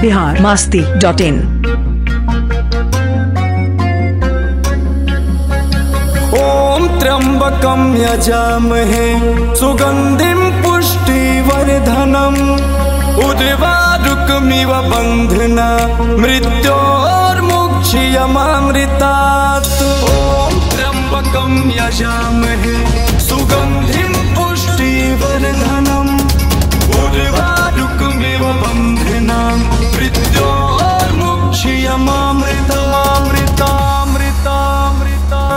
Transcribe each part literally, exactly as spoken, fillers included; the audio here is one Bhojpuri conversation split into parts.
बिहार मस्ती डॉट इन। ओम त्र्यंबकं यजामहे सुगंधिं पुष्टिवर्धनम् उर्वारुकमिव बन्धना मृत्योर्मुक्षीयमामृतात्। ओम त्र्यंबकं यजामहे सुगंधिं पुष्टिवर्धनम् उर्वारुकमिव बन्धना मृत्योर्मुक्षीयमामृतमामृतामृतामृता।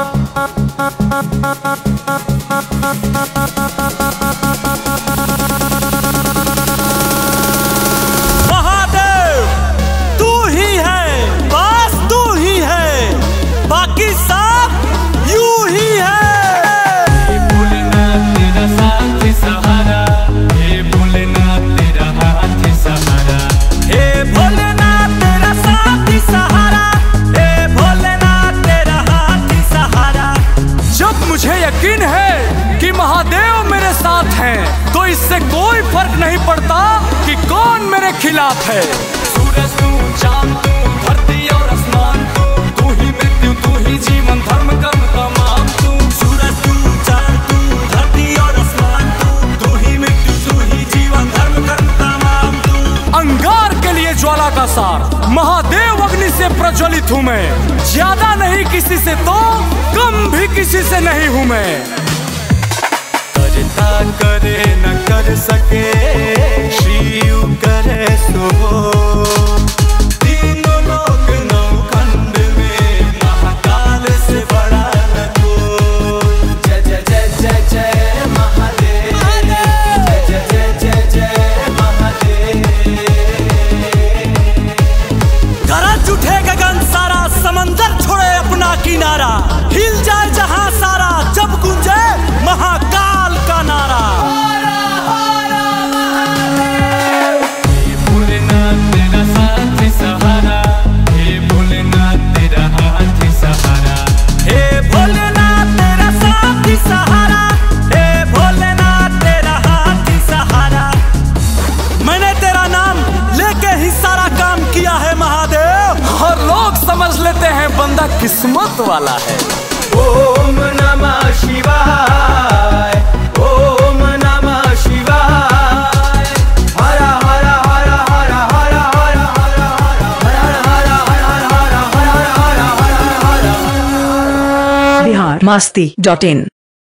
महादेव तू ही है, बस तू ही है, बाकी सब यू ही है। हे भोलेनाथ तेरा साथ सहारा, हे भोलेनाथ तेरा हाथ सहारा, हे भोलेनाथ तेरा साथ सहारा, हे भोलेनाथ तेरा हाथ सहारा। जब मुझे यकीन है कि महादेव मेरे साथ हैं, तो इससे कोई फर्क नहीं पड़ता कि कौन मेरे खिलाफ है। सूरज तू, चांद तू, धरती और आसमान तू, तू ही मृत्यु तू ही जीवन धर्म कर्म तमाम तू। सूरज तू, चांद तू, धरती और आसमान तू, तू ही मृत्यु तू ही जीवन धर्म कर्म तमाम तू। अंगार के लिए ज्वाला का सार महादेव अग्नि से प्रज्वलित हूँ मैं। ज्यादा नहीं किसी से तो कम भी किसी से नहीं हूँ मैं। करता करे न कर सके, शिव करे सो। तीनों लोक नौखंड में महाकाल से बड़ा न कोई। जय जय जय जय जय महादेव, जय जय जय जय जय महादेव। गरज उठे गगन सारा, समंदर छोड़े अपना किनारा, हिल जाए जहां सारा जब गूंजे महाकाल का नारा। हे भोलेनाथ तेरा साथ सहारा, हे भोलेनाथ तेरा हाथ सहारा, हे भोलेनाथ तेरा साथ सहारा, हे भोलेनाथ तेरा हाथ सहारा। मैंने तेरा नाम लेके ही सारा काम किया है महादेव। और लोग समझ लेते हैं बंदा किस्मत वाला है। ओम नमः शिवाय, ओम नमः शिवाय। हर हर हर हर हर हर हर हर हर हर हर हर हर हर हर। बिहार मस्ती डॉट इन।